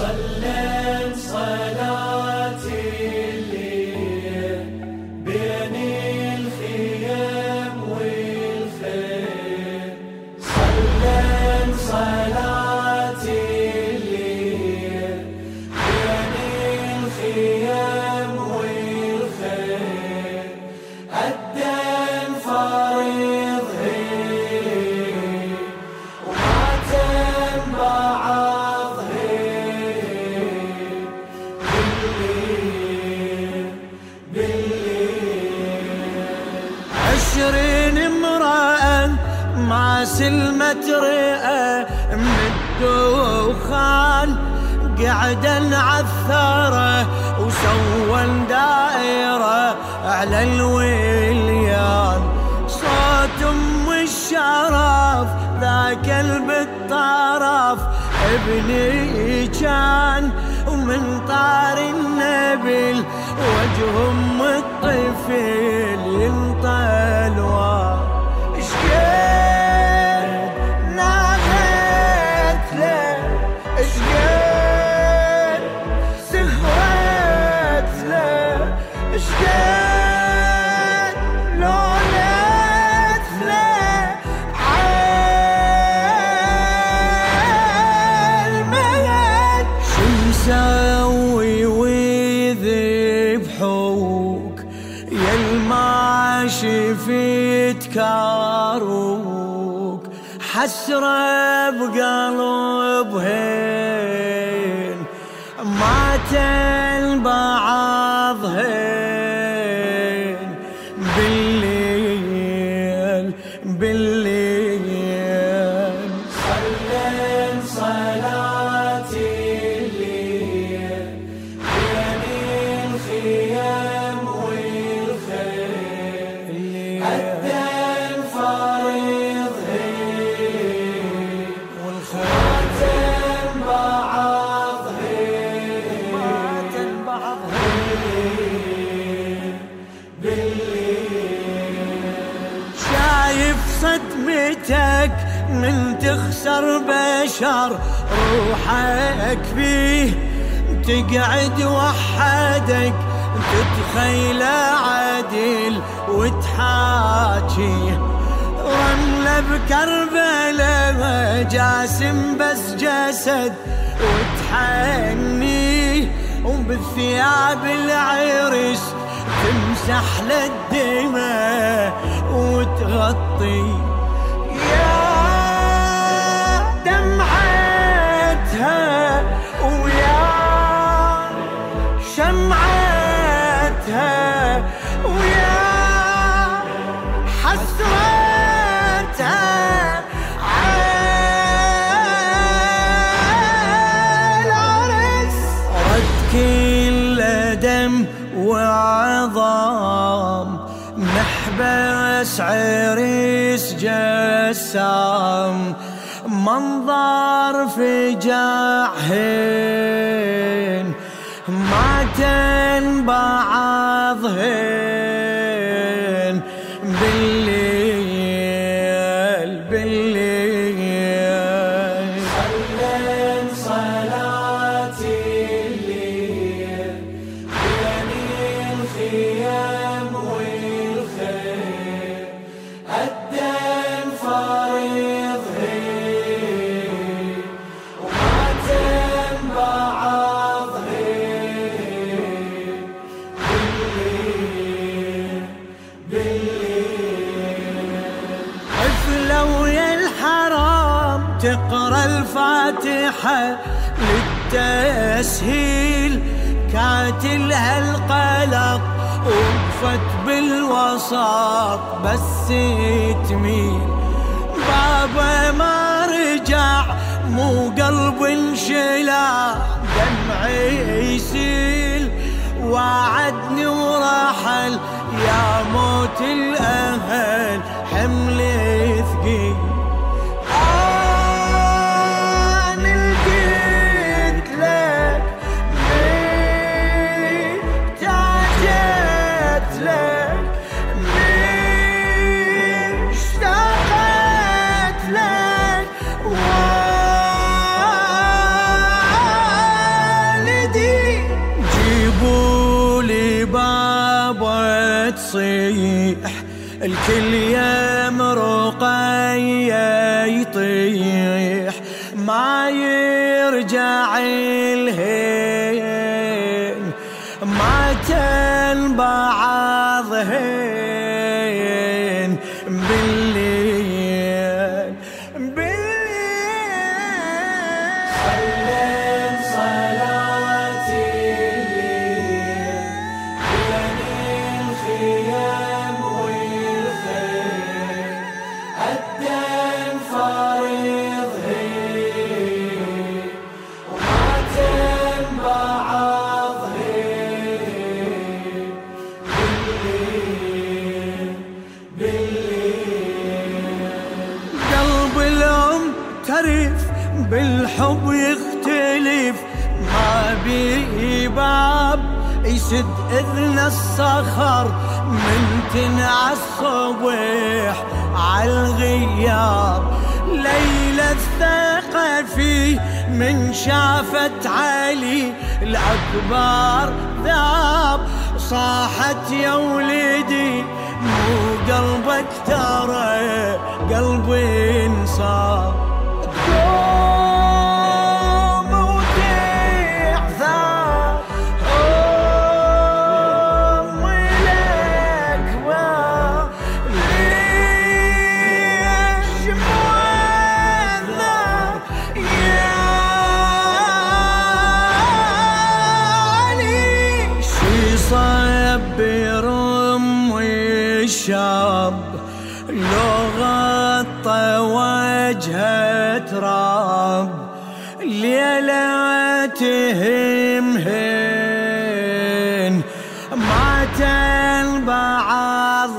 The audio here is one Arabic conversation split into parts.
صليت صلاتي الليل بين الخيام والخيل، صليت صلاتي الليل بين الخيام والخيل، أدن فريض وما تنبع ما سلمت رئة من الدخان، قعدا عالثرى وسوى دائرة على الوليان، صوت ام الشرف ذاك البالطرف ابني كان، ومن طار النبل وجه ام الطفل ينطلوان، سوي ويذبحوك يا الماشي في تكاروك، حسرة بقلبهن ما تنبعضهن، بالليل صلين صلاتي صدمتك من تخسر بشر روحك فيه، تقعد وحدك تتخيل عدل وتحاكيه، رملة بكربلاء جاسم بس جسد وتحنيه، وبالثياب العرس تمسح للدماء وتغطي يا دمعتها ويا شمعتها ويا حسرتها عالعرس، رد كل دم وعظام محبس عريس جسام، منظر فجاعهن ما تنبعضهن، بالليل صلين صلاتي الليل بين الخيام والخيل، أدن فريض وما تنبعضهن، بالليل حفلة ويا الحرام تقرأ الفاتحة للتسهيل، كاتلها القلق وقفت بالوسط بس تميل، بابا ما رجع مو قلب انشلع، دمعي يسيل وعدني ورحل، يا موت الأهل حمل ثقيل، يصيح الكل يمرقية يطيح ما يرجع الهين ما تنبعض هين بالليل صلين صلاتي بين الخيام والخيل الدين فارض هين وما تنبعض هين قلب الأم ترف بالحب يختلف ما بيه باب يسد إذن الصخر من تنعى الصبح عالغياب ليلة الثقفي من شافت علي الأكبر ذاب صاحت يا ولدي مو قلبك ترى قلبي انصاب قوم وتعثر أمي الأكبر ليش معذر يا علي شي صبر الشاب لو غطى وجهه تراب ليلة تهمهن ما تنبعض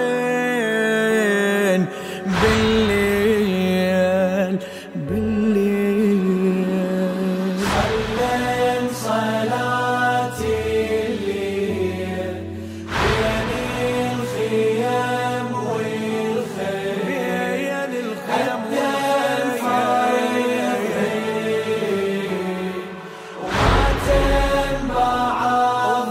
هن بالليل صلين صلاتي الليل بين الخيام والخيل الدين فارغ وما تنبعض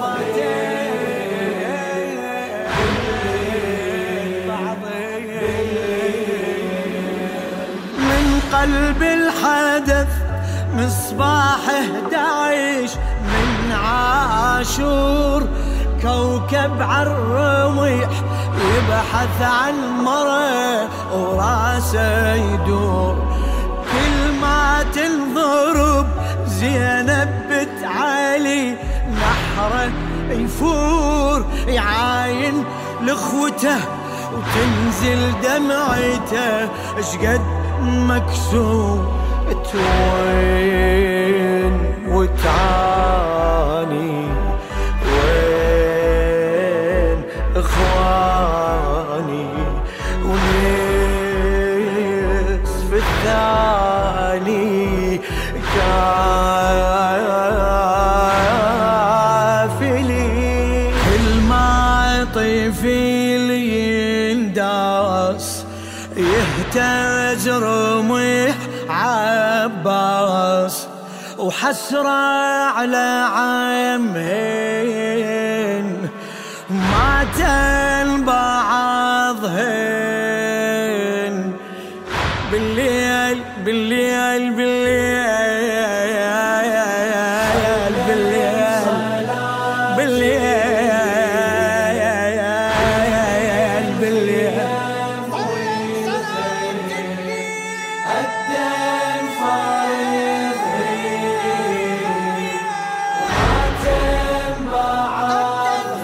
من قلب الحدث مصباح 11 من عاشور كوكب عالرميح يبحث عن مرة وراسه يدور كل ما تنضرب زينب بنت علي نحره يفور يعاين لاخوته وتنزل دمعته اشقد مكسور توين وتعاني وين اخواني ونصف الثاني كافلي كل ما طفل ينداس يهتز رميح عباس وحسرة على عمهن ما تنبعضهن بالليل بالليل بالليل بالليل بالليل الدين فارغ وما تنبعض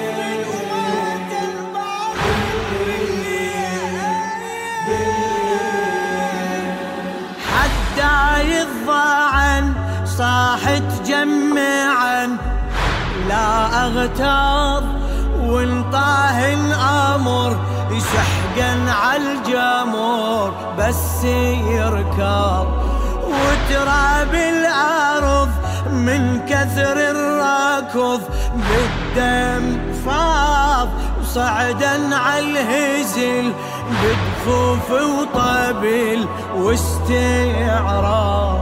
حتى يضاعن صاحت جمعا لا اغتاظ وانطاه الامر يسحقن عالجمر بس يركض وتراب الارض من كثر الركض بالدم فاض وصعدا عالهزل بدفوف وطبل واستعراض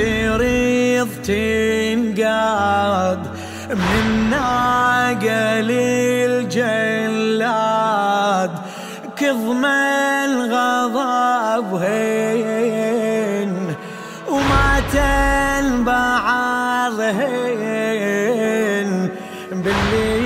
تريض تنقاد من ناقل الجلاد كظم الغضب هين وما تنبعضهن باللي